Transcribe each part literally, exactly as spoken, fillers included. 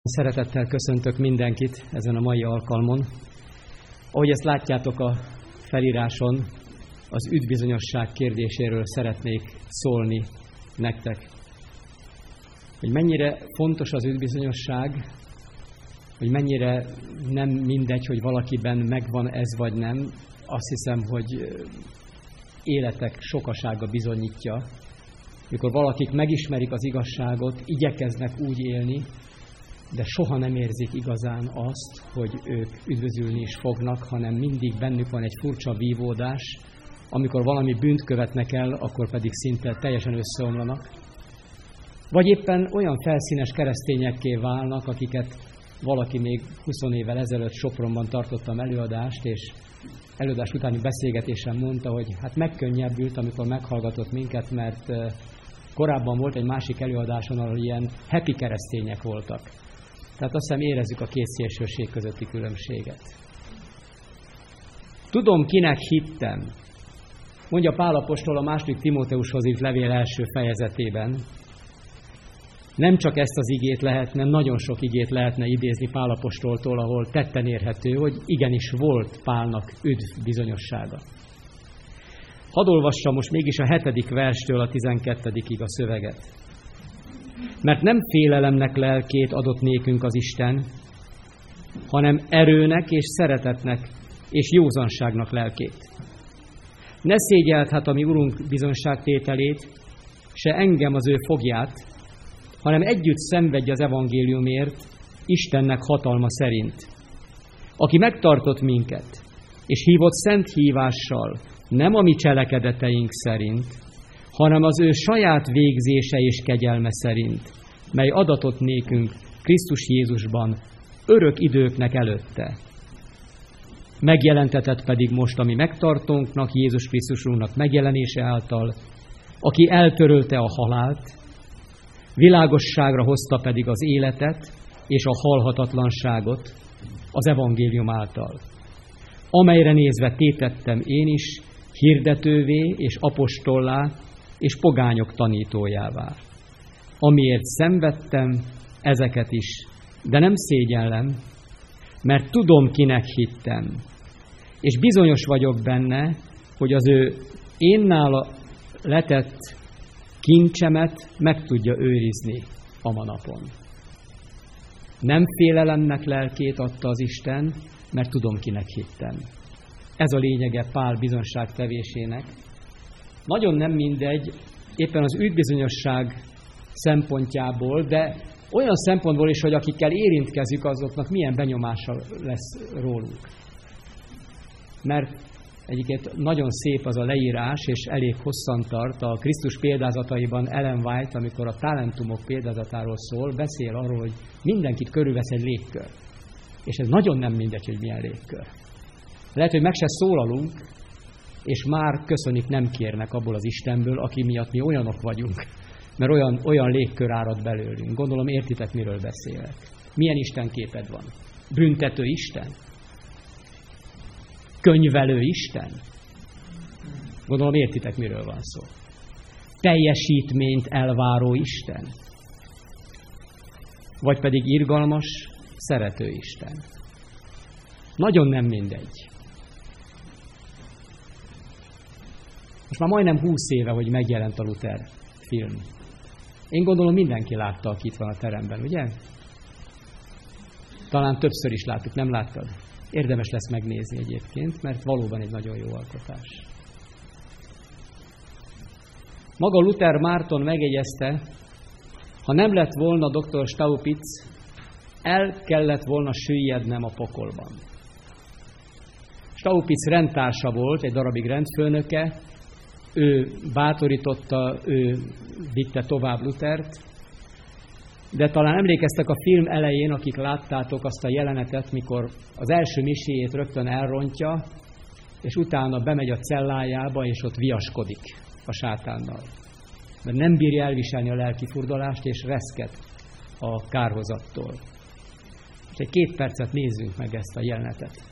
Szeretettel köszöntök mindenkit ezen a mai alkalmon. Ahogy ezt látjátok a feliráson, az üdvbizonyosság kérdéséről szeretnék szólni nektek. Hogy mennyire fontos az üdvbizonyosság, hogy mennyire nem mindegy, hogy valakiben megvan ez vagy nem. Azt hiszem, hogy életek sokasága bizonyítja. Mikor valakik megismerik az igazságot, igyekeznek úgy élni, de soha nem érzik igazán azt, hogy ők üdvözülni is fognak, hanem mindig bennük van egy furcsa vívódás, amikor valami bűnt követnek el, akkor pedig szinte teljesen összeomlanak. Vagy éppen olyan felszínes keresztényekké válnak, akiket valaki még húsz évvel ezelőtt Sopronban tartottam előadást, és előadás utáni beszélgetésen mondta, hogy hát megkönnyebbült, amikor meghallgatott minket, mert korábban volt egy másik előadáson, ahol ilyen happy keresztények voltak. Tehát azt hiszem érezzük a két szélsőség közötti különbséget. Tudom, kinek hittem, mondja Pál apostol a második Timóteushoz írt levél első fejezetében. Nem csak ezt az igét lehetne, nagyon sok igét lehetne idézni Pál apostoltól, ahol tetten érhető, hogy igenis volt Pálnak üdv bizonyossága. Hadd olvassam most mégis a hetedik verstől a tizenkettedikig a szöveget. Mert nem félelemnek lelkét adott nékünk az Isten, hanem erőnek és szeretetnek és józanságnak lelkét. Ne szégyeld hát a mi Urunk bizonságtételét, se engem az ő fogját, hanem együtt szenvedj az evangéliumért, Istennek hatalma szerint. Aki megtartott minket, és hívott szent hívással, nem a mi cselekedeteink szerint, hanem az ő saját végzése és kegyelme szerint, mely adatott nékünk Krisztus Jézusban örök időknek előtte. Megjelentetett pedig most a mi megtartónknak, Jézus Krisztusunknak megjelenése által, aki eltörölte a halált, világosságra hozta pedig az életet és a halhatatlanságot az evangélium által, amelyre nézve tétettem én is hirdetővé és apostollá és pogányok tanítójává. Amiért szenvedtem ezeket is, de nem szégyellem, mert tudom, kinek hittem, és bizonyos vagyok benne, hogy az ő én nála letett kincsemet meg tudja őrizni a manapon. Nem félelemnek lelkét adta az Isten, mert tudom, kinek hittem. Ez a lényege Pál bizonságtevésének. Nagyon nem mindegy, éppen az üdvbizonyosság szempontjából, de olyan szempontból is, hogy akikkel érintkezünk, azoknak milyen benyomása lesz rólunk. Mert egyiket nagyon szép az a leírás, és elég hosszan tart. A Krisztus példázataiban Ellen White, amikor a talentumok példázatáról szól, beszél arról, hogy mindenkit körülvesz egy légkör. És ez nagyon nem mindegy, hogy milyen légkör. Lehet, hogy meg se szólalunk, és már köszönik nem kérnek abból az Istenből, aki miatt mi olyanok vagyunk, mert olyan, olyan légkör árad belőlünk. Gondolom értitek, miről beszélek. Milyen Isten képed van? Büntető Isten? Könyvelő Isten? Gondolom értitek, miről van szó. Teljesítményt elváró Isten? Vagy pedig irgalmas, szerető Isten? Nagyon nem mindegy. Most már majdnem húsz éve, hogy megjelent a Luther film. Én gondolom mindenki látta, aki itt van a teremben, ugye? Talán többször is láttuk, nem láttad? Érdemes lesz megnézni egyébként, mert valóban egy nagyon jó alkotás. Maga Luther Márton megjegyezte, ha nem lett volna doktor Staupitz, el kellett volna süllyednem a pokolban. Staupitz rendtársa volt, egy darabig rendfőnöke, ő bátorította, ő vitte tovább Luthert, de talán emlékeztek a film elején, akik láttátok azt a jelenetet, mikor az első miséjét rögtön elrontja, és utána bemegy a cellájába, és ott viaskodik a sátánnal. Mert nem bírja elviselni a lelki furdalást, és reszket a kárhozattól. És egy két percet nézzünk meg ezt a jelenetet.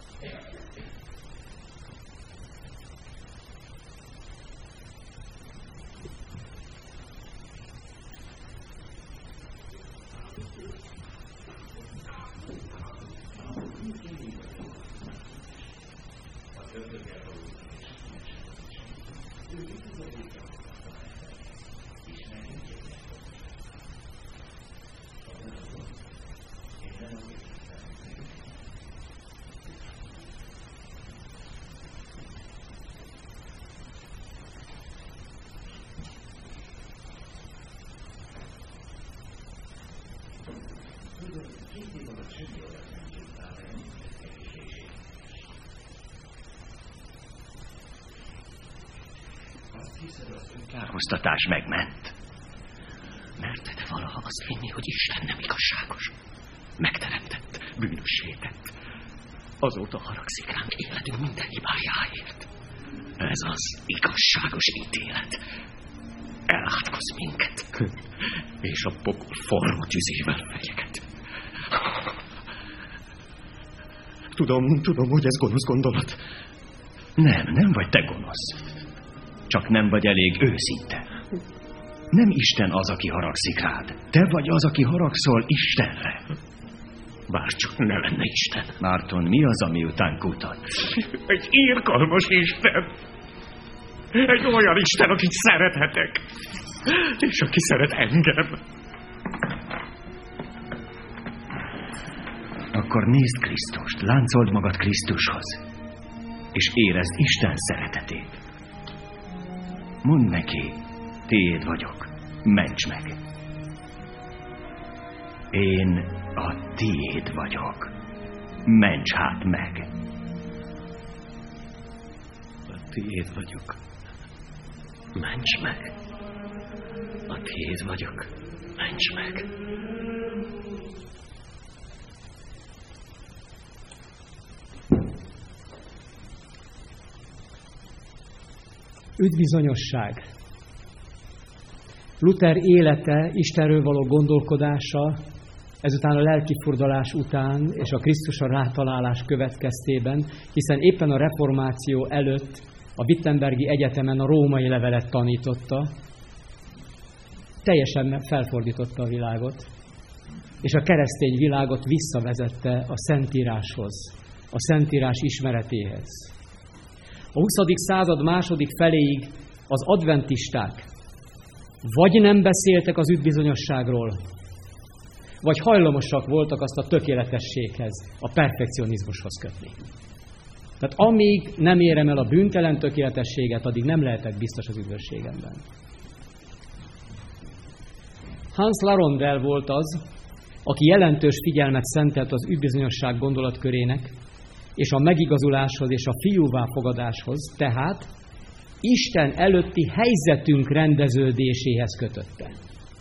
Kárhoztatás megment. Merted valaha azt hinni, hogy Isten nem igazságos? Megteremtett, bűnössé tett. Azóta haragszik ránk életünk minden hibájáért. Ez az igazságos ítélet. Elátkoz minket, és a pokol forró tüzével fenyeget. Tudom, tudom, hogy ez gonosz gondolat. Nem, nem vagy te gonosz. Csak nem vagy elég őszinte. Nem Isten az, aki haragszik rád. Te vagy az, aki haragszol Istenre. Bár csak ne lenne Isten. Márton, mi az, ami után kutat? Egy irgalmas Isten. Egy olyan Isten, akit szerethetek. És aki szeret engem. Akkor nézd Krisztust, láncold magad Krisztushoz. És érezd Isten szeretetét. Mondd neki, tiéd vagyok, ments meg. Én a tiéd vagyok, ments hát meg. A tiéd vagyok, ments meg. A tiéd vagyok, ments meg. Üdvbizonyosság. Luther élete, Istenről való gondolkodása, ezután a lelkifurdalás után és a Krisztusra rátalálás következtében, hiszen éppen a reformáció előtt a Wittenbergi Egyetemen a római levelet tanította, teljesen felfordította a világot, és a keresztény világot visszavezette a Szentíráshoz, a Szentírás ismeretéhez. A huszadik század második feléig az adventisták vagy nem beszéltek az üdvbizonyosságról, vagy hajlamosak voltak azt a tökéletességhez, a perfekcionizmushoz kötni. Tehát amíg nem érem el a bűntelen tökéletességet, addig nem lehetek biztos az üdvösségemben. Hans Larondel volt az, aki jelentős figyelmet szentelt az üdvbizonyosság gondolatkörének, és a megigazuláshoz és a fiúvá fogadáshoz, tehát Isten előtti helyzetünk rendeződéséhez kötötte.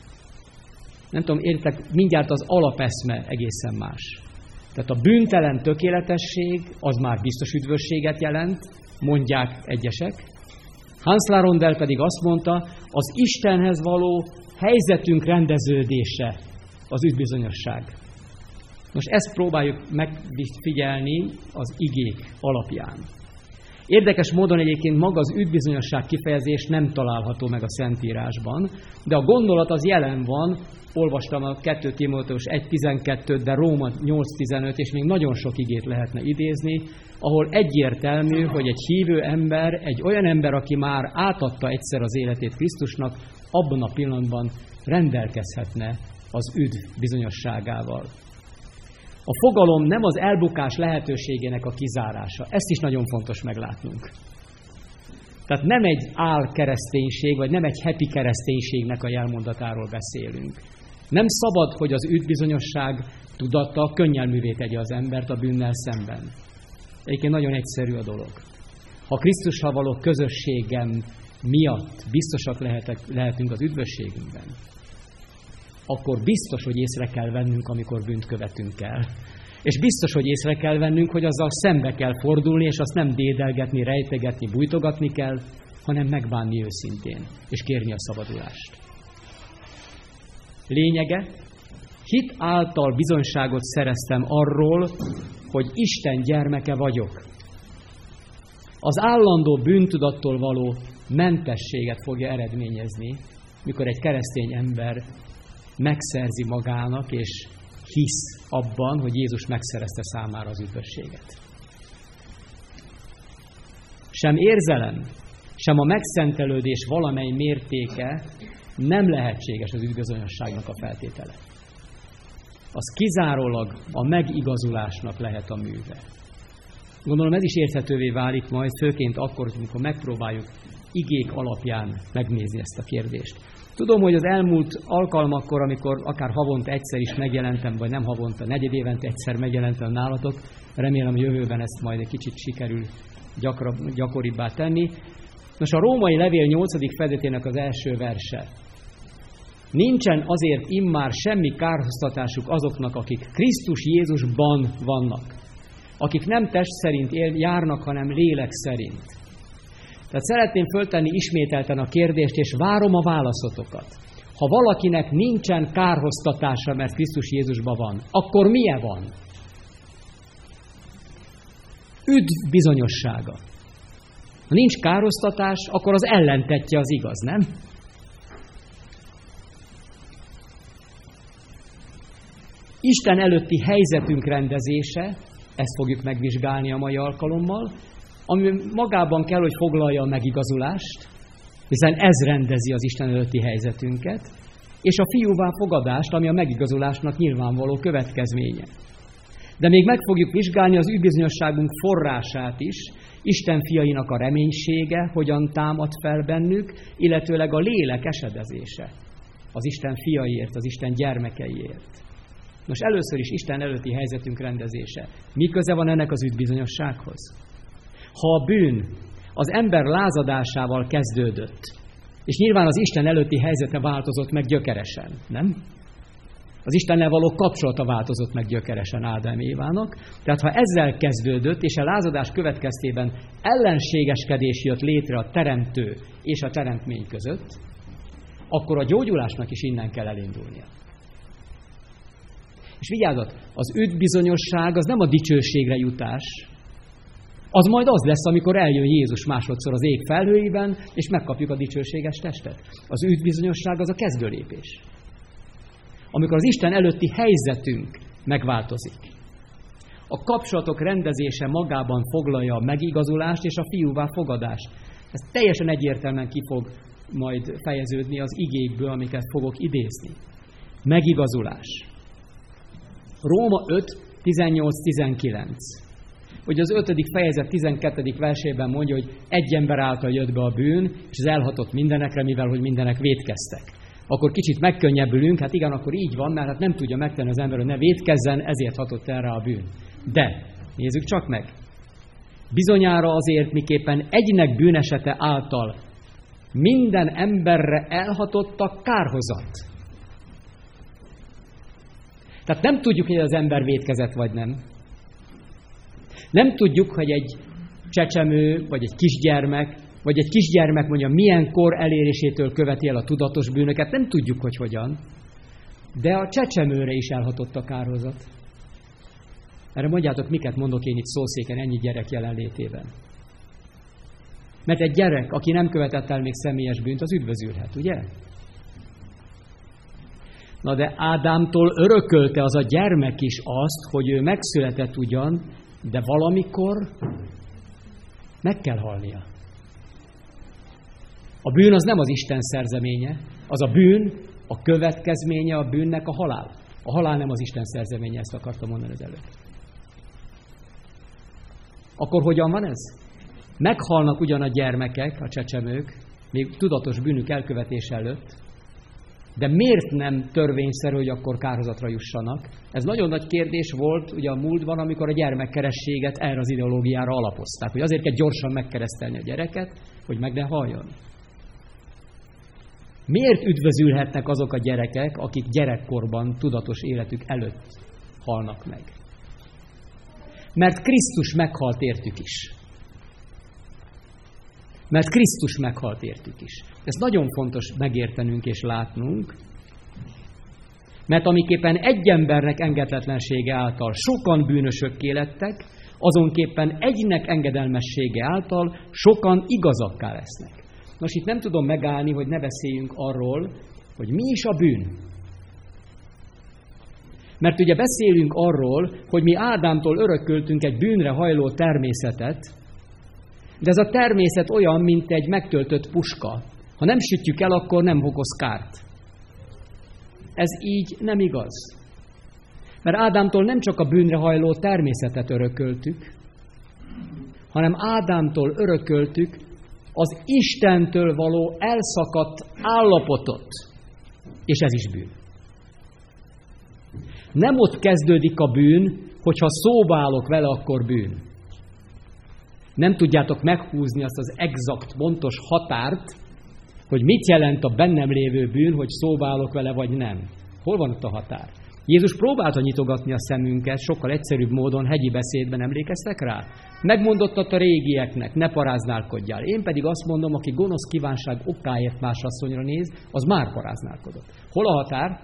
Nem tudom, értek, mindjárt az alapeszme egészen más. Tehát a bűntelen tökéletesség az már biztos üdvösséget jelent, mondják egyesek. Hans Larondel pedig azt mondta, az Istenhez való helyzetünk rendeződése az üdvbizonyosság. Most ezt próbáljuk megfigyelni az igék alapján. Érdekes módon egyébként maga az üdvbizonyosság kifejezés nem található meg a Szentírásban, de a gondolat az jelen van, olvastam a kettő Timóteus egy tizenkettőt, de Róma nyolc tizenöt, és még nagyon sok igét lehetne idézni, ahol egyértelmű, hogy egy hívő ember, egy olyan ember, aki már átadta egyszer az életét Krisztusnak, abban a pillanatban rendelkezhetne az üdv bizonyosságával. A fogalom nem az elbukás lehetőségének a kizárása. Ezt is nagyon fontos meglátnunk. Tehát nem egy álkereszténység, vagy nem egy heti kereszténységnek a jelmondatáról beszélünk. Nem szabad, hogy az üdvbizonyosság tudata könnyelművé tegye az embert a bűnnel szemben. Egyébként nagyon egyszerű a dolog. Ha Krisztussal való közösségem miatt biztosak lehetek, lehetünk az üdvösségünkben, akkor biztos, hogy észre kell vennünk, amikor bűnt követünk el. És biztos, hogy észre kell vennünk, hogy azzal szembe kell fordulni, és azt nem dédelgetni, rejtegetni, bújtogatni kell, hanem megbánni őszintén, és kérni a szabadulást. Lényege, hit által bizonyságot szereztem arról, hogy Isten gyermeke vagyok. Az állandó bűntudattól való mentességet fogja eredményezni, mikor egy keresztény ember megszerzi magának, és hisz abban, hogy Jézus megszerezte számára az üdvösséget. Sem érzelem, sem a megszentelődés valamely mértéke nem lehetséges az üdvbizonyosságnak a feltétele. Az kizárólag a megigazulásnak lehet a műve. Gondolom ez is érthetővé válik majd, főként akkor, amikor megpróbáljuk igék alapján megnézni ezt a kérdést. Tudom, hogy az elmúlt alkalmakkor, amikor akár havonta egyszer is megjelentem, vagy nem havonta, negyed évente egyszer megjelentem nálatok, remélem, hogy jövőben ezt majd egy kicsit sikerül gyakra, gyakoribbá tenni. Nos, a római levél nyolcadik fejezetének az első verse. Nincsen azért immár semmi kárhoztatásuk azoknak, akik Krisztus Jézusban vannak, akik nem test szerint él, járnak, hanem lélek szerint. Tehát szeretném föltenni ismételten a kérdést, és várom a válaszotokat. Ha valakinek nincsen kárhoztatása, mert Krisztus Jézusban van, akkor milyen van? Üdv bizonyossága. Ha nincs kárhoztatás, akkor az ellentetje az igaz, nem? Isten előtti helyzetünk rendezése, ezt fogjuk megvizsgálni a mai alkalommal, ami magában kell, hogy foglalja a megigazulást, hiszen ez rendezi az Isten előtti helyzetünket, és a fiúvá fogadást, ami a megigazulásnak nyilvánvaló következménye. De még meg fogjuk vizsgálni az üdvbizonyosságunk forrását is, Isten fiainak a reménysége, hogyan támad fel bennük, illetőleg a lélek esedezése az Isten fiaiért, az Isten gyermekeiért. Nos, először is Isten előtti helyzetünk rendezése. Mi köze van ennek az üdvbizonyossághoz? Ha a bűn az ember lázadásával kezdődött, és nyilván az Isten előtti helyzete változott meg gyökeresen, nem? Az Istennel való kapcsolata változott meg gyökeresen Ádám Évának, tehát ha ezzel kezdődött, és a lázadás következtében ellenségeskedés jött létre a teremtő és a teremtmény között, akkor a gyógyulásnak is innen kell elindulnia. És vigyázzat, az üdvbizonyosság az nem a dicsőségre jutás, az majd az lesz, amikor eljön Jézus másodszor az ég felhőiben, és megkapjuk a dicsőséges testet. Az üdvbizonyosság az a kezdőlépés. Amikor az Isten előtti helyzetünk megváltozik. A kapcsolatok rendezése magában foglalja a megigazulást és a fiúvá fogadást. Ez teljesen egyértelműen ki fog majd fejeződni az igékből, amiket fogok idézni. Megigazulás. Róma öt, tizennyolc, tizenkilenc. Hogy az ötödik fejezet tizenkettedik versében mondja, hogy egy ember által jött be a bűn, és ez elhatott mindenekre, mivel hogy mindenek vétkeztek. Akkor kicsit megkönnyebbülünk, hát igen, akkor így van, mert hát nem tudja megtenni az ember, hogy ne vétkezzen, ezért hatott erre a bűn. De, nézzük csak meg. Bizonyára azért, miképpen egynek bűnesete által minden emberre elhatott a kárhozat. Tehát nem tudjuk, hogy az ember vétkezett vagy nem. Nem tudjuk, hogy egy csecsemő, vagy egy kisgyermek, vagy egy kisgyermek mondja, milyen kor elérésétől követi el a tudatos bűnöket, nem tudjuk, hogy hogyan. De a csecsemőre is elhatott a kárhozat. Erre mondjátok, miket mondok én itt szószéken ennyi gyerek jelenlétében. Mert egy gyerek, aki nem követett el még személyes bűnt, az üdvözülhet, ugye? Na de Ádámtól örökölte az a gyermek is azt, hogy ő megszületett ugyan, de valamikor meg kell halnia. A bűn az nem az Isten szerzeménye, az a bűn, a következménye a bűnnek a halál. A halál nem az Isten szerzeménye, ezt akartam mondani az előtt. Akkor hogyan van ez? Meghalnak ugyan a gyermekek, a csecsemők, még tudatos bűnük elkövetése előtt, de miért nem törvényszerű, hogy akkor kárhozatra jussanak? Ez nagyon nagy kérdés volt ugye a múltban, amikor a gyermekkerességet erre az ideológiára alapozták. Hogy azért kell gyorsan megkeresztelni a gyereket, hogy meg ne haljon. Miért üdvözülhetnek azok a gyerekek, akik gyerekkorban tudatos életük előtt halnak meg? Mert Krisztus meghalt értük is. Mert Krisztus meghalt értük is. Ezt nagyon fontos megértenünk és látnunk, mert amiképpen egy embernek engedetlensége által sokan bűnösökké lettek, azonképpen egynek engedelmessége által sokan igazakká lesznek. Nos, itt nem tudom megállni, hogy ne beszéljünk arról, hogy mi is a bűn. Mert ugye beszélünk arról, hogy mi Ádámtól örököltünk egy bűnre hajló természetet, de ez a természet olyan, mint egy megtöltött puska. Ha nem sütjük el, akkor nem okoz kárt. Ez így nem igaz. Mert Ádámtól nem csak a bűnre hajló természetet örököltük, hanem Ádámtól örököltük az Istentől való elszakadt állapotot. És ez is bűn. Nem ott kezdődik a bűn, hogyha szóba állok vele, akkor bűn. Nem tudjátok meghúzni azt az exakt, pontos határt, hogy mit jelent a bennem lévő bűn, hogy szóba állok vele, vagy nem. Hol van ott a határ? Jézus próbálta nyitogatni a szemünket, sokkal egyszerűbb módon, hegyi beszédben, emlékeztek rá? Megmondottat a régieknek, ne paráználkodjál. Én pedig azt mondom, aki gonosz kívánság okáért más asszonyra néz, az már paráználkodott. Hol a határ?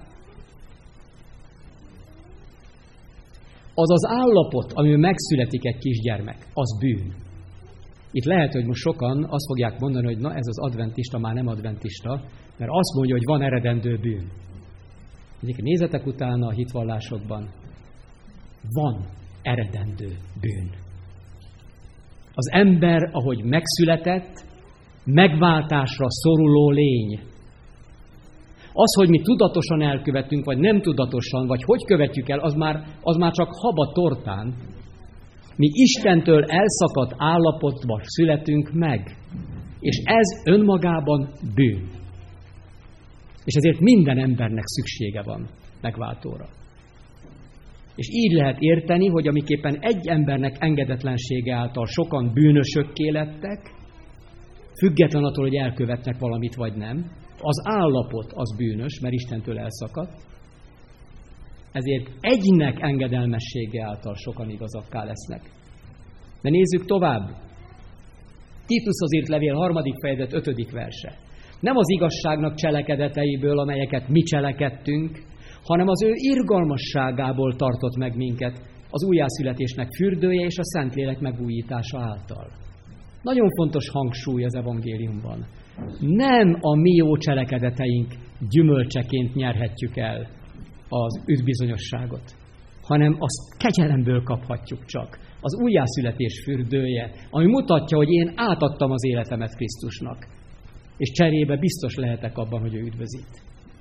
Az az állapot, amiben megszületik egy kisgyermek, az bűn. Itt lehet, hogy most sokan azt fogják mondani, hogy na ez az adventista már nem adventista, mert azt mondja, hogy van eredendő bűn. Nézzetek utána a hitvallásokban. Van eredendő bűn. Az ember, ahogy megszületett, megváltásra szoruló lény. Az, hogy mi tudatosan elkövetünk, vagy nem tudatosan, vagy hogy követjük el, az már, az már csak haba tortán. Mi Istentől elszakadt állapotban születünk meg. És ez önmagában bűn. És ezért minden embernek szüksége van megváltóra. És így lehet érteni, hogy amiképpen egy embernek engedetlensége által sokan bűnösökké lettek, független attól, hogy elkövetnek valamit vagy nem, az állapot az bűnös, mert Istentől elszakadt, ezért egynek engedelmessége által sokan igazakká lesznek. De nézzük tovább. Titushoz írt levél harmadik fejezet ötödik verse. Nem az igazságnak cselekedeteiből, amelyeket mi cselekedtünk, hanem az ő irgalmasságából tartott meg minket az újjászületésnek fürdője és a Szentlélek megújítása által. Nagyon fontos hangsúly az evangéliumban. Nem a mi jó cselekedeteink gyümölcseként nyerhetjük el az üdvbizonyosságot, hanem azt kegyelemből kaphatjuk csak. Az újjászületés fürdője, ami mutatja, hogy én átadtam az életemet Krisztusnak, és cserébe biztos lehetek abban, hogy ő üdvözít.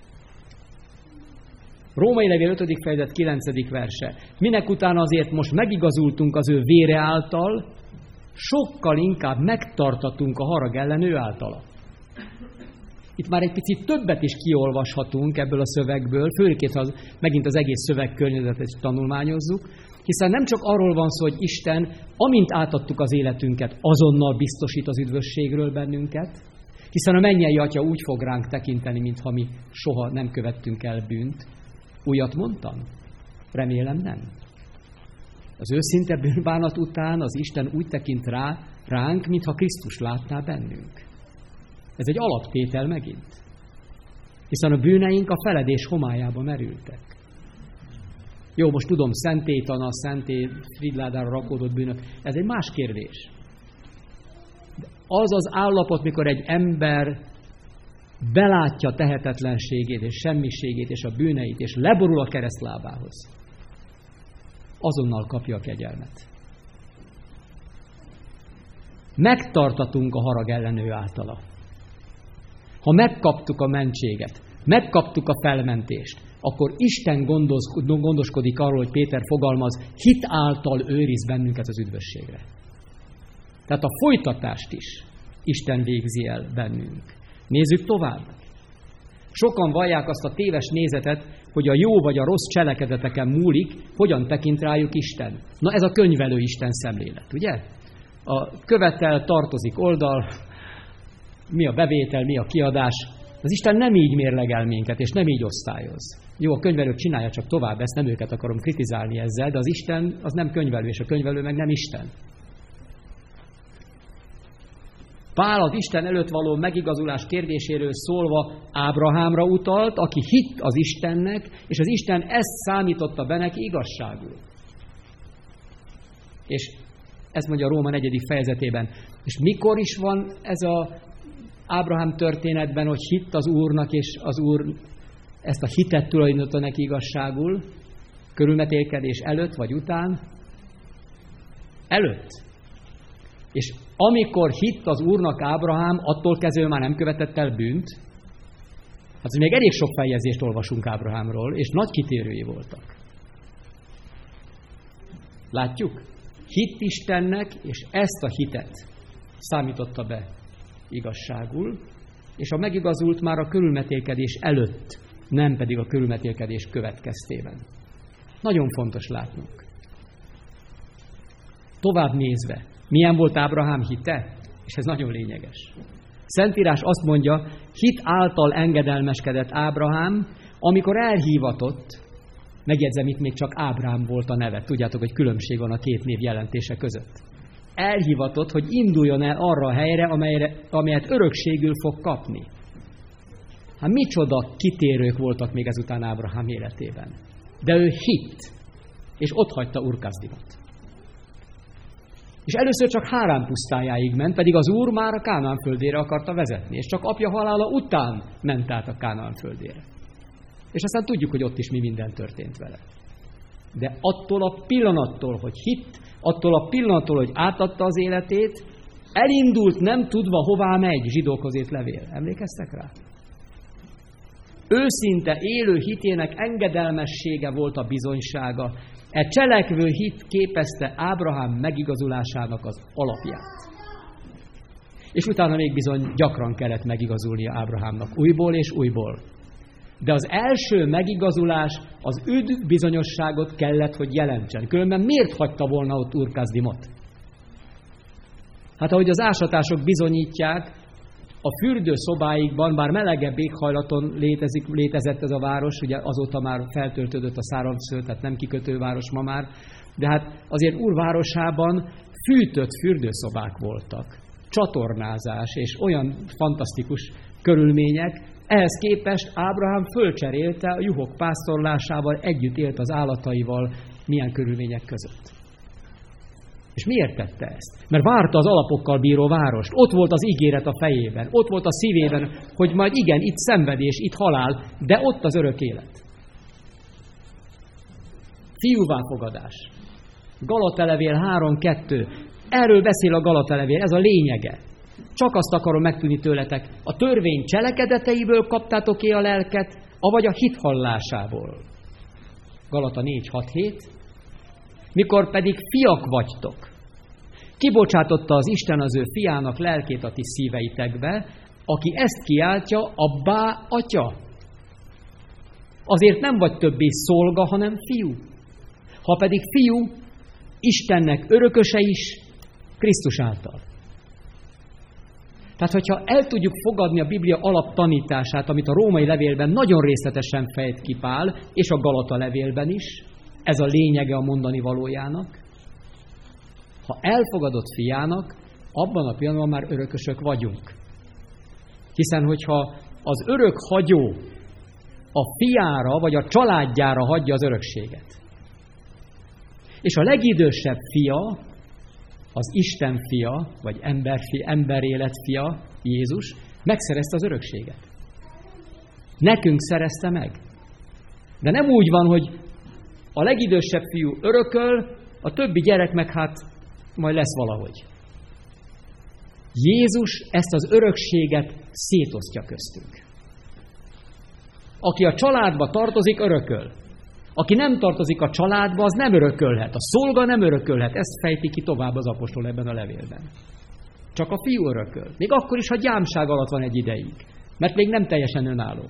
Római levél ötödik fejezet kilencedik verse. Minek utána azért most megigazultunk az ő vére által, sokkal inkább megtartatunk a harag ellen ő általa. Itt már egy picit többet is kiolvashatunk ebből a szövegből, főként, ha megint az egész szövegkörnyezetet tanulmányozzuk, hiszen nem csak arról van szó, hogy Isten, amint átadtuk az életünket, azonnal biztosít az üdvösségről bennünket, hiszen a mennyei Atya úgy fog ránk tekinteni, mintha mi soha nem követtünk el bűnt. Újat mondtam? Remélem nem. Az őszinte bűnbánat után az Isten úgy tekint rá, ránk, mintha Krisztus látná bennünk. Ez egy alaptétel megint. Hiszen a bűneink a feledés homályába merültek. Jó, most tudom, szentélytana, szentély fridládára rakódott bűnök, ez egy más kérdés. De az az állapot, mikor egy ember belátja tehetetlenségét és semmiségét és a bűneit, és leborul a keresztlábához, azonnal kapja a kegyelmet. Megtartatunk a harag ellen ő általa. Ha megkaptuk a mentséget, megkaptuk a felmentést, akkor Isten gondoz, gondoskodik arról, hogy Péter fogalmaz, hit által őriz bennünket az üdvösségre. Tehát a folytatást is Isten végzi el bennünk. Nézzük tovább. Sokan vallják azt a téves nézetet, hogy a jó vagy a rossz cselekedeteken múlik, hogyan tekint rájuk Isten. Na ez a könyvelő Isten szemlélet, ugye? A követel tartozik oldal, mi a bevétel, mi a kiadás. Az Isten nem így mérlegel minket, és nem így osztályoz. Jó, a könyvelők csinálja csak tovább, ezt nem őket akarom kritizálni ezzel, de az Isten az nem könyvelő, és a könyvelő meg nem Isten. Pál az Isten előtt való megigazulás kérdéséről szólva Ábrahámra utalt, aki hitt az Istennek, és az Isten ezt számította be neki igazságul. És ezt mondja a Róma negyedik fejezetében. És mikor is van ez az Ábrahám történetben, hogy hitt az Úrnak, és az Úr ezt a hitet tulajdonította neki igazságul? Körülmetélkedés előtt vagy után? Előtt. És amikor hitt az Úrnak Ábrahám, attól kezdve már nem követett el bűnt. Hát még elég sok feljegyzést olvasunk Ábrahámról, és nagy kitérői voltak. Látjuk? Hitt Istennek, és ezt a hitet számította be igazságul, és a megigazult már a körülmetélkedés előtt, nem pedig a körülmetélkedés következtében. Nagyon fontos látnunk. Tovább nézve, milyen volt Ábrahám hite? És ez nagyon lényeges. Szentírás azt mondja, hit által engedelmeskedett Ábrahám, amikor elhívatott, megjegyzem, itt még csak Ábrám volt a neve, tudjátok, hogy különbség van a két név jelentése között. Elhívatott, hogy induljon el arra a helyre, amelyre, amelyet örökségül fog kapni. Hát micsoda kitérők voltak még ezután Ábrahám életében. De ő hitt, és ott hagyta Ur-Kasdimot. És először csak Hárán pusztájáig ment, pedig az Úr már a Kánaán földére akarta vezetni, és csak apja halála után ment át a Kánaán földére. És aztán tudjuk, hogy ott is mi minden történt vele. De attól a pillanattól, hogy hitt, attól a pillanattól, hogy átadta az életét, elindult nem tudva, hová megy, zsidókhoz írt levél. Emlékeztek rá? Őszinte élő hitének engedelmessége volt a bizonysága. E cselekvő hit képezte Ábrahám megigazulásának az alapját. És utána még bizony gyakran kellett megigazulnia Ábrahámnak újból és újból. De az első megigazulás az üdv bizonyosságot kellett, hogy jelentsen. Különben miért hagyta volna ott Ur-Kasdimot? Hát ahogy az ásatások bizonyítják, a fürdőszobáikban, bár melegebb éghajlaton létezik, létezett ez a város, ugye azóta már feltöltődött a szárazföld, tehát nem kikötőváros ma már, de hát azért Ur városában fűtött fürdőszobák voltak, csatornázás és olyan fantasztikus körülmények. Ehhez képest Ábrahám fölcserélte a juhok pásztorlásával, együtt élt az állataival, milyen körülmények között. És miért tette ezt? Mert várta az alapokkal bíró várost. Ott volt az ígéret a fejében, ott volt a szívében, hogy majd igen, itt szenvedés, itt halál, de ott az örök élet. Fiúváfogadás. Galatelevél három kettő. Erről beszél a Galatelevél, ez a lényege. Csak azt akarom megtudni tőletek, a törvény cselekedeteiből kaptátok-e a lelket, avagy a hit hallásából. Galata négy hat hét. Mikor pedig fiak vagytok, kibocsátotta az Isten az ő fiának lelkét a ti szíveitekbe, aki ezt kiáltja, abbá, atya. Azért nem vagy többé szolga, hanem fiú. Ha pedig fiú, Istennek örököse is, Krisztus által. Tehát, hogyha el tudjuk fogadni a Biblia alaptanítását, amit a római levélben nagyon részletesen fejt ki Pál, és a Galata levélben is, ez a lényege a mondani valójának. Ha elfogadott fiának, abban a pillanatban már örökösök vagyunk. Hiszen, hogyha az örök hagyó a fiára, vagy a családjára hagyja az örökséget, és a legidősebb fia, az Isten fia, vagy emberfi, emberélet fia, Jézus, megszerezte az örökséget. Nekünk szerezte meg. De nem úgy van, hogy a legidősebb fiú örököl, a többi gyerek meg hát majd lesz valahogy. Jézus ezt az örökséget szétosztja köztünk. Aki a családba tartozik, örököl. Aki nem tartozik a családba, az nem örökölhet. A szolga nem örökölhet. Ezt fejti ki tovább az apostol ebben a levélben. Csak a fiú örököl. Még akkor is, ha gyámság alatt van egy ideig. Mert még nem teljesen önálló.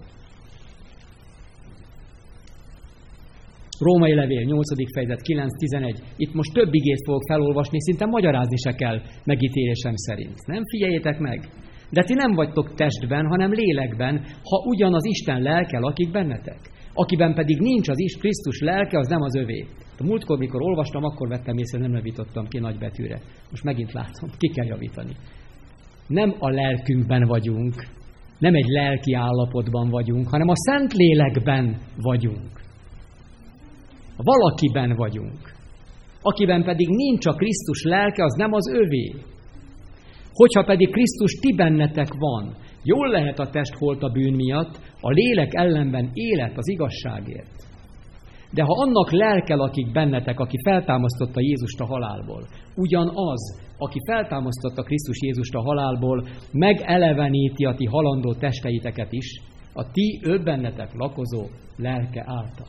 Római levél, nyolcadik fejezet, kilenc tizenegy. Itt most több igét fogok felolvasni, szinte magyarázni se kell megítélésem szerint. Nem? Figyeljétek meg! De ti nem vagytok testben, hanem lélekben, ha ugyan az Isten lelke lakik bennetek. Akiben pedig nincs az is Krisztus lelke, az nem az övé. A múltkor, mikor olvastam, akkor vettem észre, nem javítottam ki nagybetűre. Most megint látom, ki kell javítani. Nem a lelkünkben vagyunk, nem egy lelki állapotban vagyunk, hanem a Szent Lélekben vagyunk. Valakiben vagyunk. Akiben pedig nincs a Krisztus lelke, az nem az övé. Hogyha pedig Krisztus ti bennetek van, jól lehet a test holt a bűn miatt, a lélek ellenben élet az igazságért. De ha annak lelke lakik bennetek, aki feltámasztotta Jézust a halálból, ugyanaz, aki feltámasztotta Krisztus Jézust a halálból, megeleveníti a ti halandó testeiteket is, a ti ő bennetek lakozó lelke által.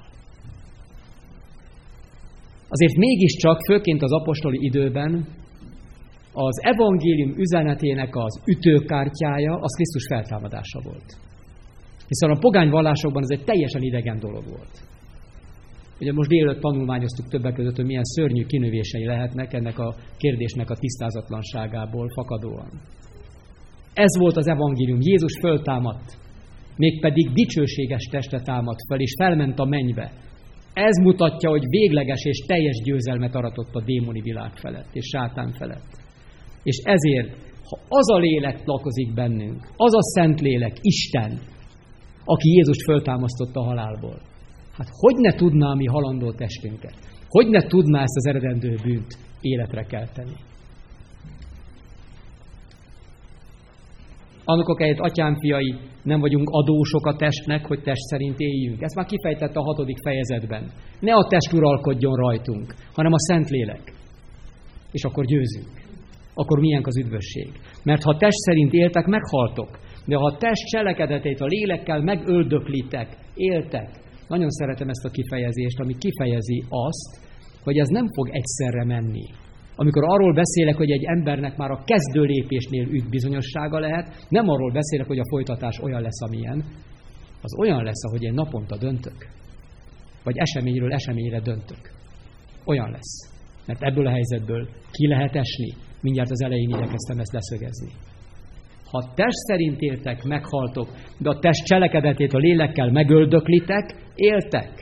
Azért mégiscsak, főként az apostoli időben, Az evangélium üzenetének az ütőkártyája az Krisztus feltámadása volt. Hiszen a pogány vallásokban ez egy teljesen idegen dolog volt. Ugye most délelőtt tanulmányoztuk többek között, hogy milyen szörnyű kinövései lehetnek ennek a kérdésnek a tisztázatlanságából fakadóan. Ez volt az evangélium. Jézus föltámadt, mégpedig dicsőséges testre támadt fel, és felment a mennybe. Ez mutatja, hogy végleges és teljes győzelmet aratott a démoni világ felett, és sátán felett. És ezért, ha az a lélek lakozik bennünk, az a szent lélek, Isten, aki Jézust föltámasztotta a halálból, hát hogy ne tudná a mi halandó testünket? Hogy ne tudná ezt az eredendő bűnt életre kelteni? Annak helyett, atyám fiai, nem vagyunk adósok a testnek, hogy test szerint éljünk. Ezt már kifejtette a hatodik fejezetben. Ne a test uralkodjon rajtunk, hanem a Szentlélek. És akkor győzünk. Akkor milyen az üdvösség? Mert ha test szerint éltek, meghaltok. De ha a test cselekedetét a lélekkel megöldöklitek, éltek. Nagyon szeretem ezt a kifejezést, ami kifejezi azt, hogy ez nem fog egyszerre menni. Amikor arról beszélek, hogy egy embernek már a kezdő lépésnél üdvbizonyossága lehet, nem arról beszélek, hogy a folytatás olyan lesz, amilyen. Az olyan lesz, ahogy én naponta döntök. Vagy eseményről eseményre döntök. Olyan lesz. Mert ebből a helyzetből ki lehet esni. Mindjárt az elején igyekeztem ezt leszögezni. Ha test szerint éltek, meghaltok, de a test cselekedetét a lélekkel megöldöklitek, éltek.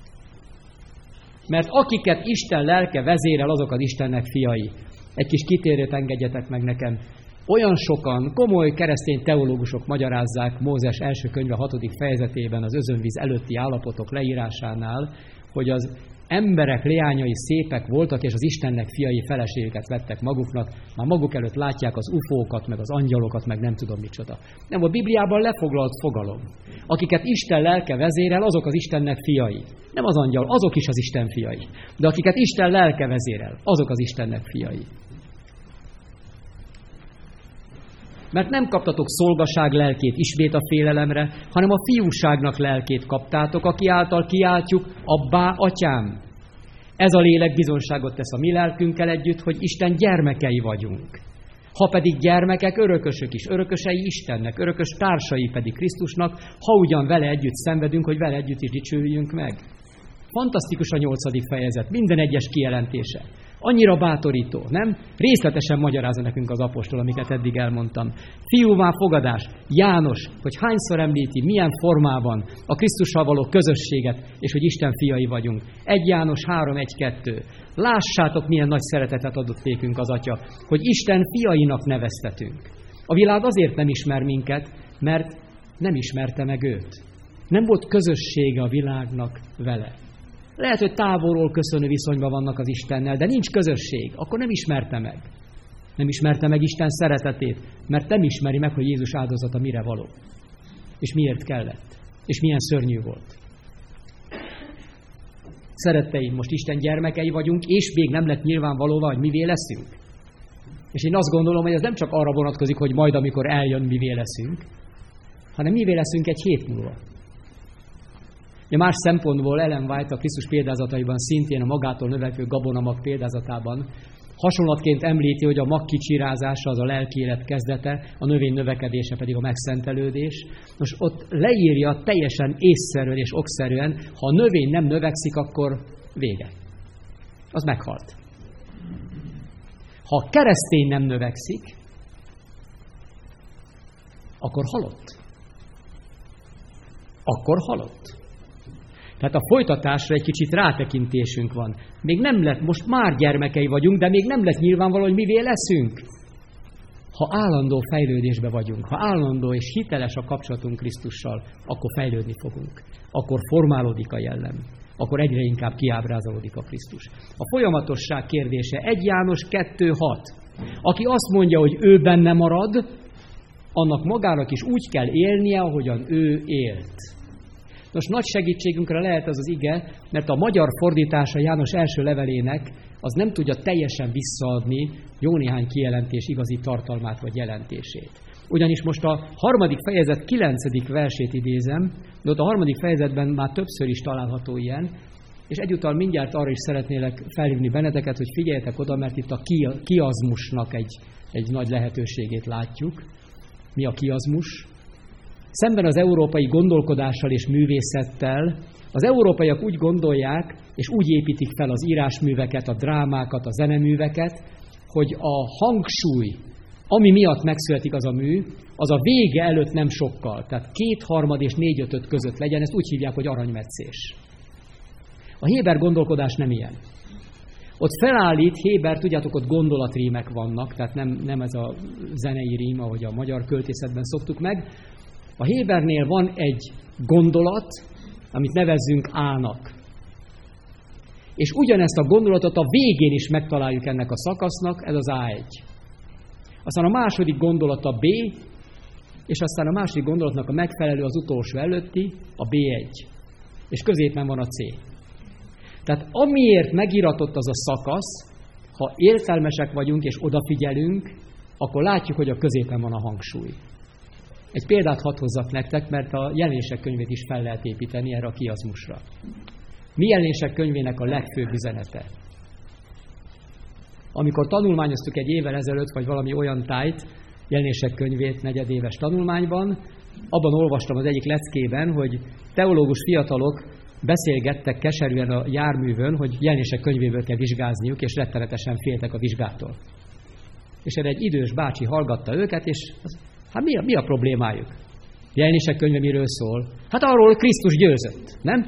Mert akiket Isten lelke vezérel, azok az Istennek fiai. Egy kis kitérőt engedjetek meg nekem. Olyan sokan, komoly keresztény teológusok magyarázzák Mózes első könyve hatodik fejezetében az özönvíz előtti állapotok leírásánál, hogy az emberek leányai szépek voltak, és az Istennek fiai feleségeket vettek maguknak, már maguk előtt látják az ufókat, meg az angyalokat, meg nem tudom micsoda. Nem, a Bibliában lefoglalt fogalom. Akiket Isten lelke vezérel, azok az Istennek fiai. Nem az angyal, azok is az Isten fiai. De akiket Isten lelke vezérel, azok az Istennek fiai. Mert nem kaptatok szolgaság lelkét ismét a félelemre, hanem a fiúságnak lelkét kaptátok, aki által kiáltjuk, abbá, atyám. Ez a lélek bizonságot tesz a mi lelkünkkel együtt, hogy Isten gyermekei vagyunk. Ha pedig gyermekek, örökösök is, örökösei Istennek, örökös társai pedig Krisztusnak, ha ugyan vele együtt szenvedünk, hogy vele együtt is dicsőüljünk meg. Fantasztikus a nyolcadik fejezet, minden egyes kijelentése. Annyira bátorító, nem? Részletesen magyarázza nekünk az apostol, amiket eddig elmondtam. Fiúvá fogadás, János, hogy hányszor említi, milyen formában a Krisztussal való közösséget, és hogy Isten fiai vagyunk. egy János három egy kettő. Lássátok, milyen nagy szeretetet adott nékünk az Atya, hogy Isten fiainak neveztetünk. A világ azért nem ismer minket, mert nem ismerte meg őt. Nem volt közössége a világnak vele. Lehet, hogy távolról köszönő viszonyban vannak az Istennel, de nincs közösség, akkor nem ismerte meg. Nem ismerte meg Isten szeretetét, mert nem ismeri meg, hogy Jézus áldozata mire való. És miért kellett. És milyen szörnyű volt. Szeretteim, most Isten gyermekei vagyunk, és még nem lett nyilvánvalóvá, hogy mivé leszünk. És én azt gondolom, hogy ez nem csak arra vonatkozik, hogy majd, amikor eljön, mivé leszünk, hanem mivé leszünk egy hét múlva. Ja, más szempontból Ellen White a Krisztus példázataiban, szintén a magától növekvő gabonamag példázatában hasonlatként említi, hogy a mag kicsirázása az a lelki élet kezdete, a növény növekedése pedig a megszentelődés. Most ott leírja teljesen észszerűen és okszerűen, ha a növény nem növekszik, akkor vége. Az meghalt. Ha a keresztény nem növekszik, akkor halott. Akkor halott. Tehát a folytatásra egy kicsit rátekintésünk van. Még nem lett, most már gyermekei vagyunk, de még nem lett nyilvánvaló, hogy mivé leszünk. Ha állandó fejlődésbe vagyunk, ha állandó és hiteles a kapcsolatunk Krisztussal, akkor fejlődni fogunk. Akkor formálódik a jellem. Akkor egyre inkább kiábrázolódik a Krisztus. A folyamatosság kérdése egy János kettő hat. Aki azt mondja, hogy ő benne marad, annak magának is úgy kell élnie, ahogyan ő élt. Nos, nagy segítségünkre lehet ez az ige, mert a magyar fordítása János első levelének az nem tudja teljesen visszaadni jó néhány kijelentés igazi tartalmát vagy jelentését. Ugyanis most a harmadik fejezet kilencedik versét idézem, de ott a harmadik fejezetben már többször is található ilyen, És egyúttal mindjárt arra is szeretnélek felhívni benneteket, hogy figyeljetek oda, mert itt a kiazmusnak egy, egy nagy lehetőségét látjuk. Mi a kiazmus? Szemben az európai gondolkodással és művészettel, az európaiak úgy gondolják, és úgy építik fel az írásműveket, a drámákat, a zeneműveket, hogy a hangsúly, ami miatt megszületik az a mű, az a vége előtt nem sokkal. Tehát kétharmad és négyötöd között legyen, ezt úgy hívják, hogy aranymetszés. A Héber gondolkodás nem ilyen. Ott felállít, Héber, tudjátok, ott gondolatrímek vannak, tehát nem, nem ez a zenei rím, ahogy a magyar költészetben szoktuk meg. A Hébernél van egy gondolat, amit nevezzünk A-nak. És ugyanezt a gondolatot a végén is megtaláljuk ennek a szakasznak, ez az á egy. Aztán a második gondolat a B, és aztán a második gondolatnak a megfelelő az utolsó előtti, a bé egy. És középen van a C. Tehát amiért megiratott az a szakasz, ha értelmesek vagyunk és odafigyelünk, akkor látjuk, hogy a középen van a hangsúly. Egy példát hadd hozzak nektek, mert a Jelenések könyvét is fel lehet építeni erre a kiazmusra. Mi Jelenések könyvének a legfőbb üzenete? Amikor tanulmányoztuk egy évvel ezelőtt, vagy valami olyan tájt, Jelenések könyvét negyedéves tanulmányban, abban olvastam az egyik leckében, hogy teológus fiatalok beszélgettek keserűen a járművön, hogy Jelenések könyvéből kell vizsgázniuk, és rettenetesen féltek a vizsgától. És erre egy idős bácsi hallgatta őket, és az, hát mi a, mi a problémájuk? Jelenések könyve miről szól? Hát arról, hogy Krisztus győzött, nem?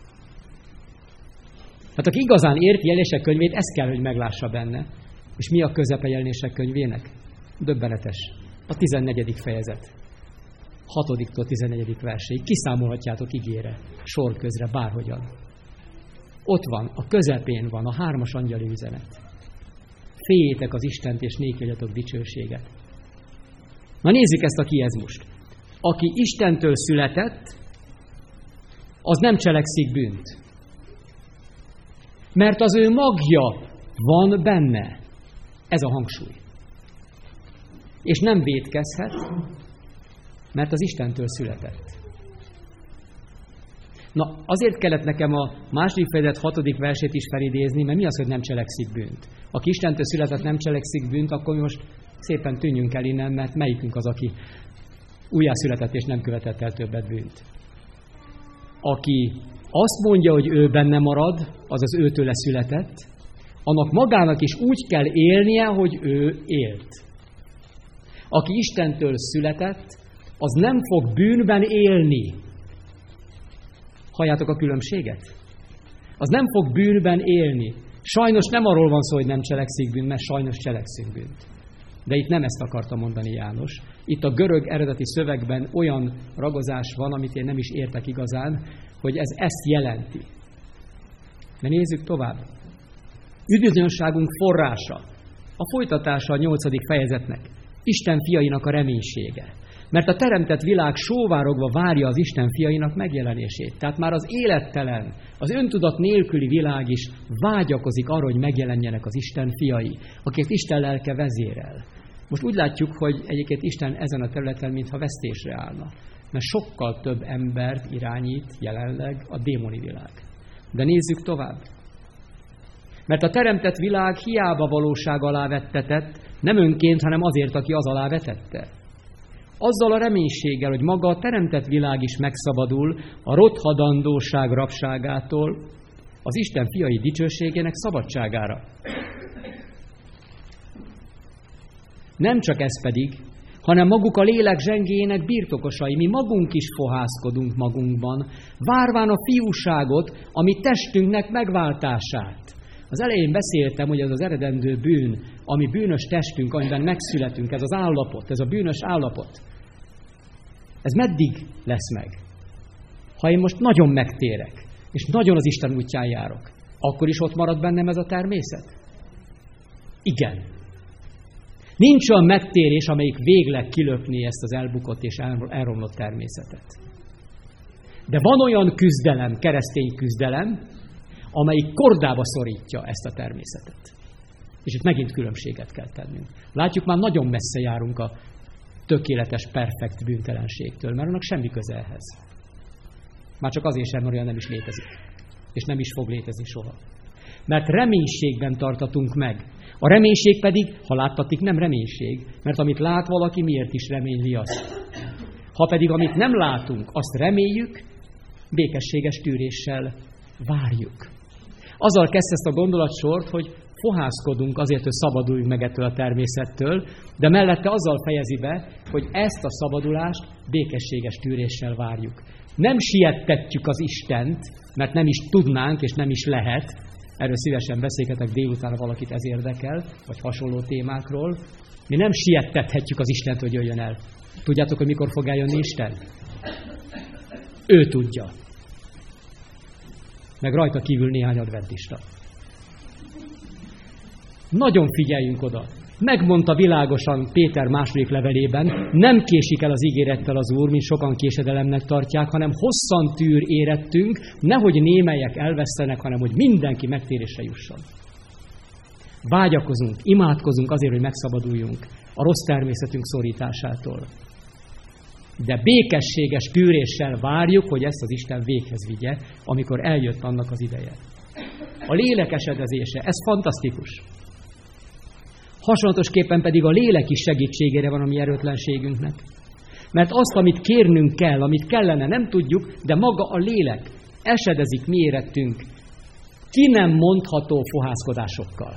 Hát aki igazán érti Jelenések könyvét, ezt kell, hogy meglássa benne. És mi a közepe Jelenések könyvének? Döbbenetes. A tizennegyedik fejezet. hatodiktól tizennegyedik verséig. Kiszámolhatjátok igére, sor közre, bárhogyan. Ott van, a közepén van a hármas angyali üzenet. Féljétek az Istent, és néki adjatok dicsőséget. Na nézzük ezt a kiezmust. Aki Istentől született, az nem cselekszik bűnt. Mert az ő magja van benne. Ez a hangsúly. És nem vétkezhet, mert az Istentől született. Na, azért kellett nekem a második fejezet hatodik versét is felidézni, mert mi az, hogy nem cselekszik bűnt? Aki Istentől született, nem cselekszik bűnt, akkor mi most szépen tűnjünk el innen, mert melyikünk az, aki újjászületett és nem követett el többet bűnt? Aki azt mondja, hogy ő benne marad, azaz őtőle született, annak magának is úgy kell élnie, hogy ő élt. Aki Istentől született, az nem fog bűnben élni. Halljátok a különbséget? Az nem fog bűnben élni. Sajnos nem arról van szó, hogy nem cselekszik bűnt, mert sajnos cselekszik bűnt. De itt nem ezt akarta mondani János. Itt a görög eredeti szövegben olyan ragozás van, amit én nem is értek igazán, hogy ez ezt jelenti. De nézzük tovább. Üdvözönságunk forrása, a folytatása a nyolcadik fejezetnek. Isten fiainak a reménysége. Mert a teremtett világ sóvárogva várja az Isten fiainak megjelenését. Tehát már az élettelen, az öntudat nélküli világ is vágyakozik arra, hogy megjelenjenek az Isten fiai, akiket Isten lelke vezérel. Most úgy látjuk, hogy egyébként Isten ezen a területen mintha vesztésre állna. Mert sokkal több embert irányít jelenleg a démoni világ. De nézzük tovább. Mert a teremtett világ hiába valóság alá vettetett, nem önként, hanem azért, aki az alá vetette. Azzal a reménységgel, hogy maga a teremtett világ is megszabadul a rothadandóság rabságától, az Isten fiai dicsőségének szabadságára. Nem csak ez pedig, hanem maguk a lélek zsengéjének birtokosai, mi magunk is fohászkodunk magunkban, várván a fiúságot, ami testünknek megváltását. Az elején beszéltem, hogy ez az eredendő bűn, ami bűnös testünk, amiben megszületünk, ez az állapot, ez a bűnös állapot. Ez meddig lesz meg? Ha én most nagyon megtérek, és nagyon az Isten útján járok, akkor is ott marad bennem ez a természet? Igen. Nincs olyan megtérés, amelyik végleg kilökné ezt az elbukott és elromlott természetet. De van olyan küzdelem, keresztény küzdelem, amelyik kordába szorítja ezt a természetet. És itt megint különbséget kell tennünk. Látjuk, már nagyon messze járunk a tökéletes, perfekt bűntelenségtől, mert annak semmi köze ehhez. Már csak azért sem, mert olyan nem is létezik. és nem is fog létezni soha. Mert reménységben tartatunk meg. A reménység pedig, ha láttatik, nem reménység, mert amit lát valaki, miért is reményli azt. Ha pedig amit nem látunk, azt reméljük, békességes tűréssel várjuk. Azzal kezd ezt a gondolatsort, hogy fohászkodunk azért, hogy szabaduljunk meg ettől a természettől, de mellette azzal fejezi be, hogy ezt a szabadulást békességes tűréssel várjuk. Nem siettetjük az Istent, mert nem is tudnánk, és nem is lehet. Erről szívesen beszélgetek délután, ha valakit ez érdekel, vagy hasonló témákról. Mi nem siettethetjük az Istent, hogy jöjjön el. Tudjátok, hogy mikor fog eljönni Isten? Ő tudja. Meg rajta kívül néhány adventista. Nagyon figyeljünk oda. Megmondta világosan Péter második levelében, nem késik el az ígérettel az Úr, mint sokan késedelemnek tartják, hanem hosszan tűr érettünk, nehogy némelyek elvesztenek, hanem hogy mindenki megtérésre jusson. Vágyakozunk, imádkozunk azért, hogy megszabaduljunk a rossz természetünk szorításától. De békességes tűréssel várjuk, hogy ezt az Isten véghez vigye, amikor eljött annak az ideje. A lélek esedezése, ez fantasztikus. Hasonlatosképpen pedig a lélek is segítségére van a mi erőtlenségünknek. Mert azt, amit kérnünk kell, amit kellene, nem tudjuk, de maga a lélek esedezik mi érettünk ki nem mondható fohászkodásokkal.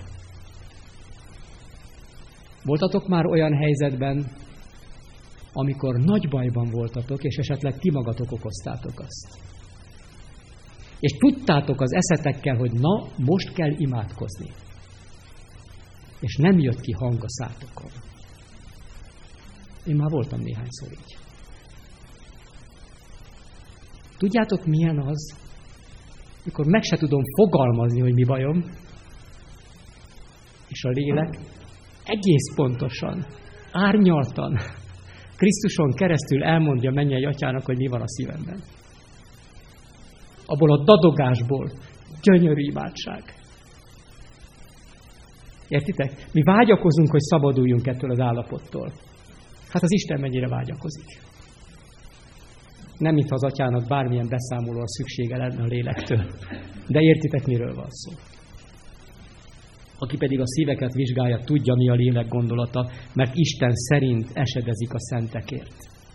Voltatok már olyan helyzetben, amikor nagy bajban voltatok, és esetleg ti magatok okoztátok azt. És tudtátok az eszetekkel, hogy na, most kell imádkozni. És nem jött ki hang a szátokon. Én már voltam néhányszor így. Tudjátok, milyen az, mikor meg se tudom fogalmazni, hogy mi bajom, és a lélek egész pontosan, árnyaltan, Krisztuson keresztül elmondja mennyei atyának, hogy mi van a szívemben. Abból a dadogásból gyönyörű imádság. Értitek? Mi vágyakozunk, hogy szabaduljunk ettől az állapottól. Hát az Isten mennyire vágyakozik. Nem mintha az atyának bármilyen beszámolóra szüksége lenne a lélektől. De értitek, miről van szó. Aki pedig a szíveket vizsgálja, tudja, mi a lélek gondolata, mert Isten szerint esedezik a szentekért.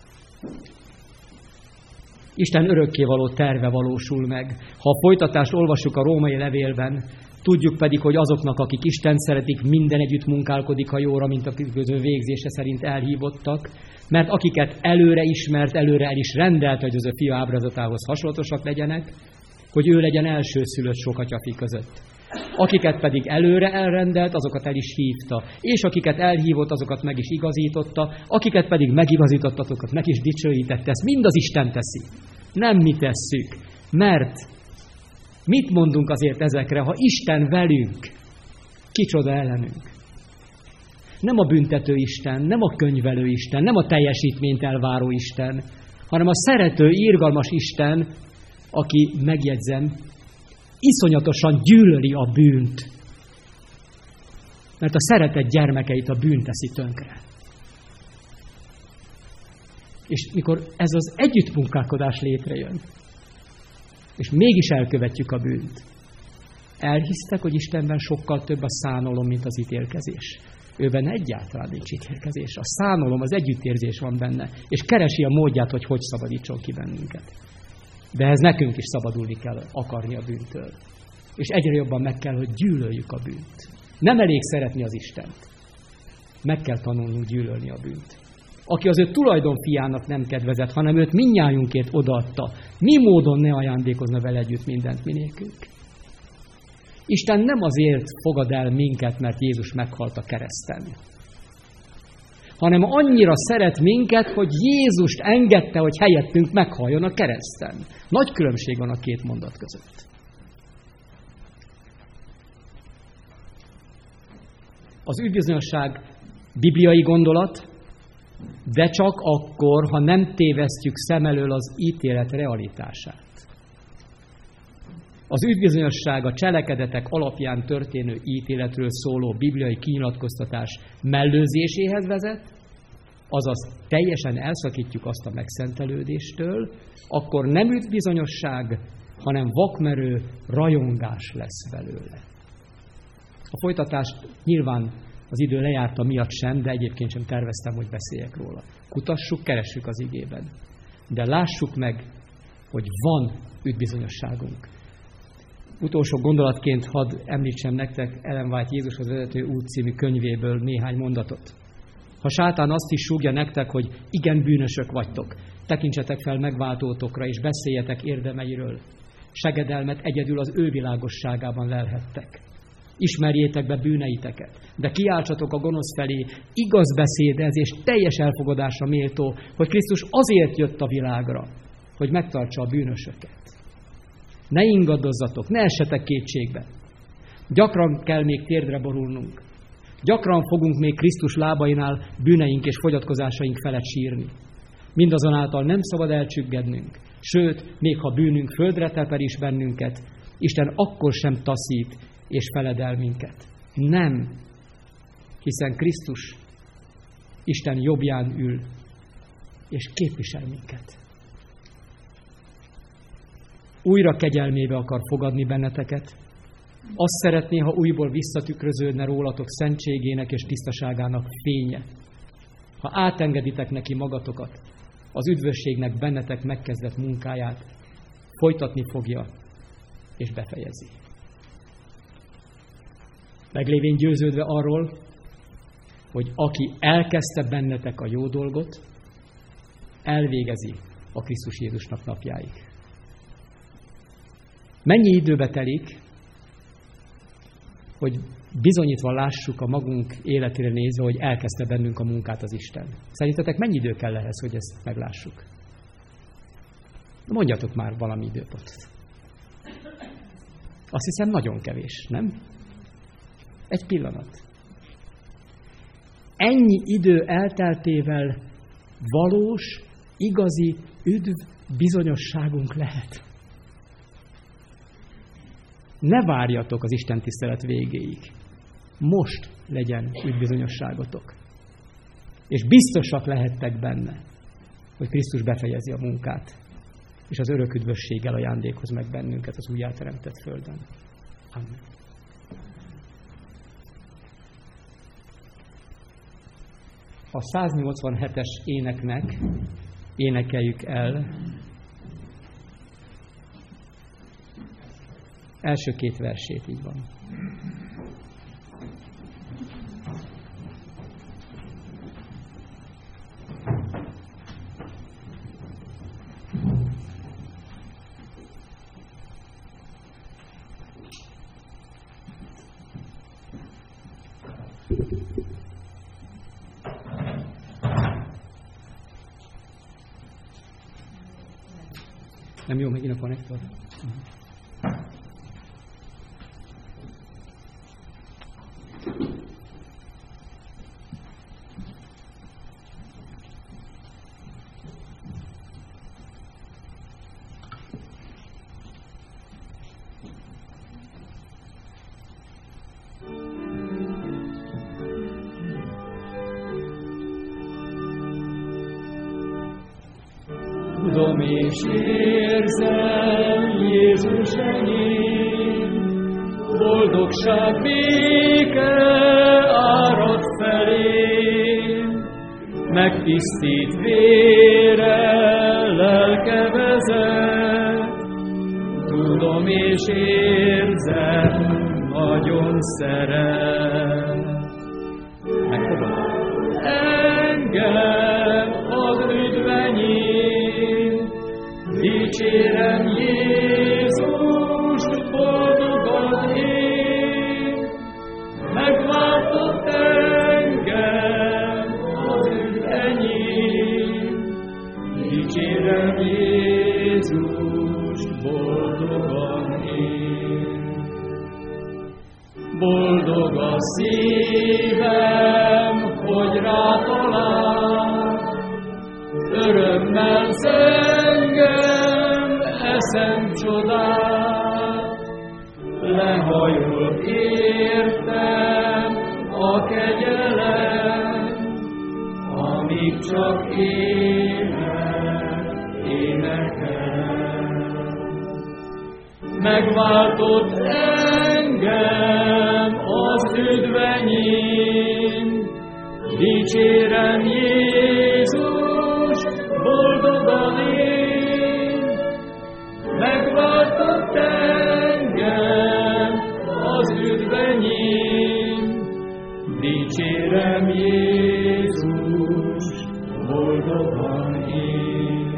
Isten örökkévaló terve valósul meg. Ha a folytatást olvassuk a római levélben, tudjuk pedig, hogy azoknak, akik Istent szeretik, minden együtt munkálkodik a jóra, mint akik az ő végzése szerint elhívottak, mert akiket előre ismert, előre el is rendelt, hogy az ő fia ábrázatához hasonlatosak legyenek, hogy ő legyen elsőszülött sok atyafi között. Akiket pedig előre elrendelt, azokat el is hívta, és akiket elhívott, azokat meg is igazította, akiket pedig megigazított, azokat meg is dicsőítette. Ezt mind az Isten teszi. Nem mi tesszük, mert mit mondunk azért ezekre, ha Isten velünk, kicsoda ellenünk? Nem a büntető Isten, nem a könyvelő Isten, nem a teljesítményt elváró Isten, hanem a szerető, irgalmas Isten, aki, megjegyzem, iszonyatosan gyűlöli a bűnt. Mert a szeretett gyermekeit a bűn teszi tönkre. És mikor ez az együttmunkálkodás létrejön, és mégis elkövetjük a bűnt, elhisztek, hogy Istenben sokkal több a szánalom, mint az ítélkezés. Őben egyáltalán nincs ítélkezés. A szánalom, az együttérzés van benne, és keresi a módját, hogy hogy szabadítson ki bennünket. De ehhez nekünk is szabadulni kell akarni a bűntől. És egyre jobban meg kell, hogy gyűlöljük a bűnt. Nem elég szeretni az Istent. Meg kell tanulnunk gyűlölni a bűnt. Aki az ő tulajdonfiának nem kedvezett, hanem őt mindnyájunkért odaadta, mi módon ne ajándékozna vele együtt mindent minékünk? Isten nem azért fogad el minket, mert Jézus meghalt a kereszten, hanem annyira szeret minket, hogy Jézust engedte, hogy helyettünk meghalljon a kereszten. Nagy különbség van a két mondat között. Az üdvbizonyosság bibliai gondolat, de csak akkor, ha nem tévesztjük szem elől az ítélet realitását. Az üdvbizonyosság a cselekedetek alapján történő ítéletről szóló bibliai kinyilatkoztatás mellőzéséhez vezet, azaz teljesen elszakítjuk azt a megszentelődéstől, akkor nem üdvbizonyosság, hanem vakmerő rajongás lesz belőle. A folytatást nyilván az idő lejárta miatt sem, de egyébként sem terveztem, hogy beszéljek róla. Kutassuk, keressük az igében. De lássuk meg, hogy van üdvbizonyosságunk. Utolsó gondolatként hadd említsem nektek Ellen White Jézushoz vezető út című könyvéből néhány mondatot. Ha sátán azt is súgja nektek, hogy igen bűnösök vagytok, tekintsetek fel megváltótokra és beszéljetek érdemeiről. Segedelmet egyedül az ő világosságában lelhettek. Ismerjétek be bűneiteket, de kiáltsatok a gonosz felé igaz beszédez és teljes elfogadásra méltó, hogy Krisztus azért jött a világra, hogy megtartsa a bűnösöket. Ne ingadozzatok, ne essetek kétségbe. Gyakran kell még térdre borulnunk. Gyakran fogunk még Krisztus lábainál bűneink és fogyatkozásaink felett sírni. Mindazonáltal nem szabad elcsüggednünk, sőt, még ha bűnünk földre teper is bennünket, Isten akkor sem taszít és feledel minket. Nem, hiszen Krisztus Isten jobbján ül, és képvisel minket. Újra kegyelmébe akar fogadni benneteket. Azt szeretné, ha újból visszatükröződne rólatok szentségének és tisztaságának fénye. Ha átengeditek neki magatokat, az üdvösségnek bennetek megkezdett munkáját folytatni fogja és befejezi. Meglévén győződve arról, hogy aki elkezdte bennetek a jó dolgot, elvégezi a Krisztus Jézusnak napjáig. Mennyi időbe telik, hogy bizonyítva lássuk a magunk életére nézve, hogy elkezdte bennünk a munkát az Isten? Szerintetek mennyi idő kell ehhez, hogy ezt meglássuk? Mondjatok már valami időpontot. Azt hiszem nagyon kevés, nem? Egy pillanat. Ennyi idő elteltével valós, igazi üdv bizonyosságunk lehet. Ne várjatok az Isten tisztelet végéig. Most legyen üdvbizonyosságotok. És biztosak lehettek benne, hogy Krisztus befejezi a munkát, és az örök üdvösséggel ajándékoz meg bennünket az újjáteremtett földön. Amen. A száznyolcvanhetes éneknek énekeljük el első két versét, így van. Nem jó, megint a konnektor? Tudom és érzem, Jézus enyém, boldogság béke árad felém, megtisztít vére lelke vezet. Tudom és érzem, nagyon szeret. Megfogod? Engem az üdvenyém, dicsérem Jézust, boldogan én, megváltott engem az üdvenyém, dicsérem Jézust, boldogan én. Boldog a szívem, hogy rátalál, örömmel zengem, eszem csodál, lehajol értem a kegyelem, amíg csak élek, énekelem. megváltott engem az üdvenyén. Dicsérem Jézus, boldogan én, megváltott engem az üdvenyén. Dicsérem Jézus, boldogan én.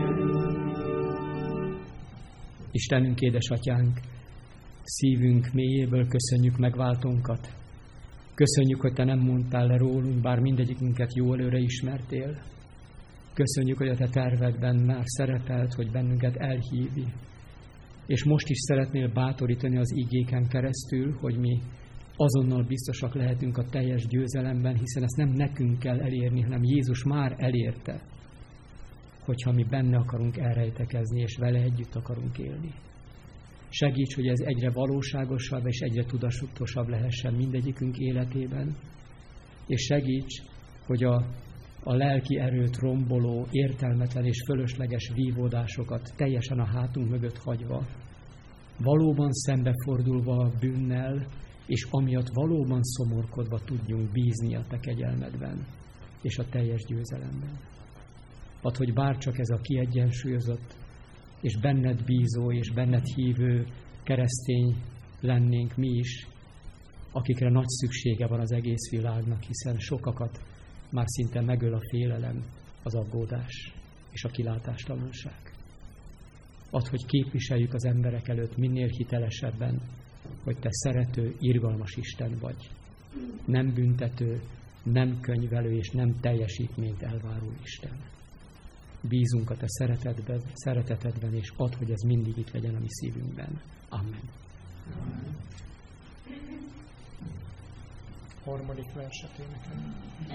Istenünk, édesatyánk, szívünk mélyéből köszönjük megváltónkat. Köszönjük, hogy Te nem mondtál le rólunk, bár mindegyikünket jó előre ismertél. Köszönjük, hogy a Te tervedben már szerepelt, hogy bennünket elhívj. És most is szeretnél bátorítani az igéken keresztül, hogy mi azonnal biztosak lehetünk a teljes győzelemben, hiszen ezt nem nekünk kell elérni, hanem Jézus már elérte, hogyha mi benne akarunk elrejtekezni, és vele együtt akarunk élni. Segíts, hogy ez egyre valóságosabb és egyre tudatosabb lehessen mindegyikünk életében, és segíts, hogy a, a lelki erőt romboló, értelmetlen és fölösleges vívódásokat teljesen a hátunk mögött hagyva, valóban szembefordulva a bűnnel, és amiatt valóban szomorkodva tudjunk bízni a Te kegyelmedben és a teljes győzelemben. Add, hogy bárcsak ez a kiegyensúlyozott és benned bízó és benned hívő keresztény lennénk mi is, akikre nagy szüksége van az egész világnak, hiszen sokakat már szinte megöl a félelem, az aggódás és a kilátástalanság. Add, hogy képviseljük az emberek előtt minél hitelesebben, hogy Te szerető, irgalmas Isten vagy. Nem büntető, nem könyvelő és nem teljesítményt elváró Isten. Bízunk a Te szeretetben, szeretetedben, és add, hogy ez mindig itt legyen a mi szívünkben. Amen. Amen. Harmadik verset énekelni.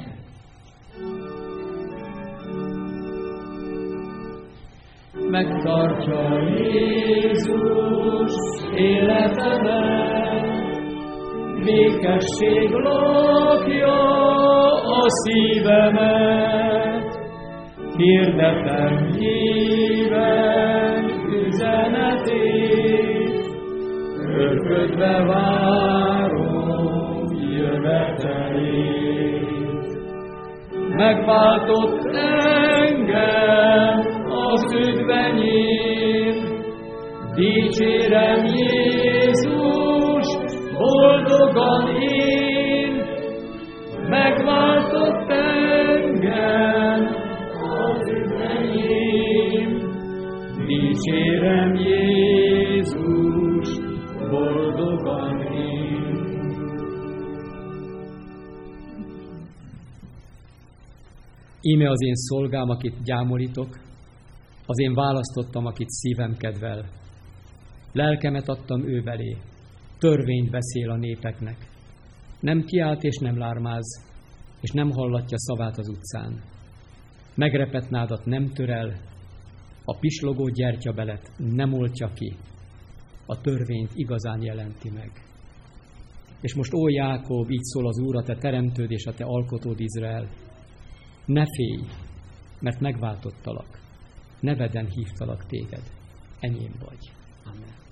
Megtartja Jézus életemet, békesség lakja a szívemet. Hirdetem híven üzenetét, örködve várom jövetelét. Megváltott engem az üdvenyén, dicsérem Jézus, boldogan én. Megváltott engem az üdvenyén, dicsérem Jézus, boldogan én. Íme az én szolgám, akit gyámolítok, az én választottam, akit szívem kedvel. Lelkemet adtam ő belé, törvényt beszél a népeknek. Nem kiált és nem lármáz, és nem hallatja szavát az utcán. Megrepett nádat nem törel, a pislogó gyertyabelet nem oltja ki, a törvényt igazán jelenti meg. És most, ó Jákob, így szól az Úr, a te teremtőd és a te alkotód, Izrael, ne félj, mert megváltottalak, neveden hívtalak téged, enyém vagy. Amen.